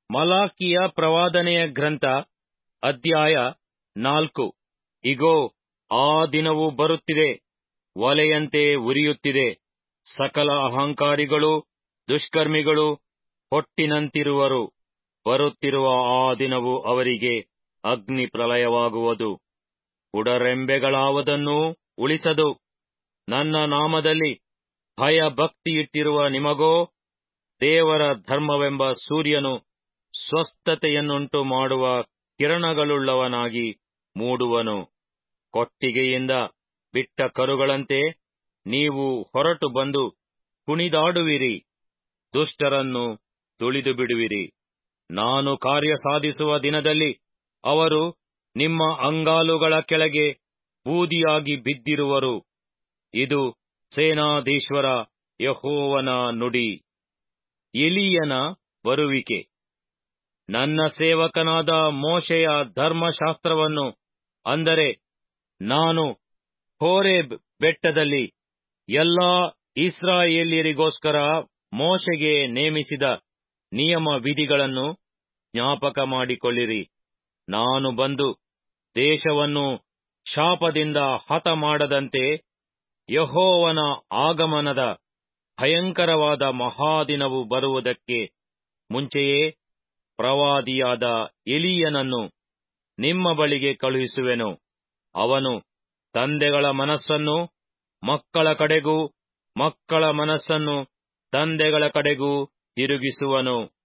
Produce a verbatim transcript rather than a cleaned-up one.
ಮಲಾಕಿಯ ಪ್ರವಾದನೆಯ ಗ್ರಂಥ ಅಧ್ಯಾಯ ನಾಲ್ಕು. ಇಗೋ, ಆ ದಿನವು ಬರುತ್ತಿದೆ, ಒಲೆಯಂತೆ ಉರಿಯುತ್ತಿದೆ. ಸಕಲ ಅಹಂಕಾರಿಗಳು, ದುಷ್ಕರ್ಮಿಗಳು ಹೊಟ್ಟಿನಂತಿರುವರು. ಬರುತ್ತಿರುವ ಆ ದಿನವು ಅವರಿಗೆ ಅಗ್ನಿ ಪ್ರಳಯವಾಗುವುದು, ಉಡರೆಂಬೆಗಳಾವುದನ್ನೂ ಉಳಿಸದು. ನನ್ನ ನಾಮದಲ್ಲಿ ಭಯಭಕ್ತಿಯಿಟ್ಟಿರುವ ನಿಮಗೋ, ದೇವರ ಧರ್ಮವೆಂಬ ಸೂರ್ಯನು ಸ್ವಸ್ಥತೆಯನ್ನುಂಟು ಮಾಡುವ ಕಿರಣಗಳುಳ್ಳವನಾಗಿ ಮೂಡುವನು. ಕೊಟ್ಟಿಗೆಯಿಂದ ಬಿಟ್ಟ ಕರುಗಳಂತೆ ನೀವು ಹೊರಟು ಬಂದು ಕುಣಿದಾಡುವಿರಿ, ದುಷ್ಟರನ್ನು ತುಳಿದು ಬಿಡುವಿರಿ. ನಾನು ಕಾರ್ಯ ಸಾಧಿಸುವ ದಿನದಲ್ಲಿ ಅವರು ನಿಮ್ಮ ಅಂಗಾಲುಗಳ ಕೆಳಗೆ ಬೂದಿಯಾಗಿ ಬಿದ್ದಿರುವರು. ಇದು ಸೇನಾಧೀಶ್ವರ ಯೆಹೋವನ ನುಡಿ. ಎಲೀಯನ ಬರುವಿಕೆ. ನನ್ನ ಸೇವಕನಾದ ಮೋಶೆಯ ಧರ್ಮಶಾಸ್ತ್ರವನ್ನು, ಅಂದರೆ ನಾನು ಹೋರೇಬ್ ಬೆಟ್ಟದಲ್ಲಿ ಎಲ್ಲಾ ಇಸ್ರಾಯೇಲ್ಯರಿಗೋಸ್ಕರ ಮೋಶೆಗೆ ನೇಮಿಸಿದ ನಿಯಮ ವಿಧಿಗಳನ್ನು ಜ್ಞಾಪಕ ಮಾಡಿಕೊಳ್ಳಿರಿ. ನಾನು ಬಂದು ದೇಶವನ್ನು ಶಾಪದಿಂದ ಹತ ಮಾಡದಂತೆ ಯೆಹೋವನ ಆಗಮನದ ಭಯಂಕರವಾದ ಮಹಾದಿನವು ಬರುವುದಕ್ಕೆ ಮುಂಚೆಯೇ ಪ್ರವಾದಿಯಾದ ಎಲೀಯನನ್ನು ನಿಮ್ಮ ಬಳಿಗೆ ಕಳುಹಿಸುವೆನು. ಅವನು ತಂದೆಗಳ ಮನಸ್ಸನ್ನು ಮಕ್ಕಳ ಕಡೆಗೂ, ಮಕ್ಕಳ ಮನಸ್ಸನ್ನು ತಂದೆಗಳ ಕಡೆಗೂ ತಿರುಗಿಸುವನು.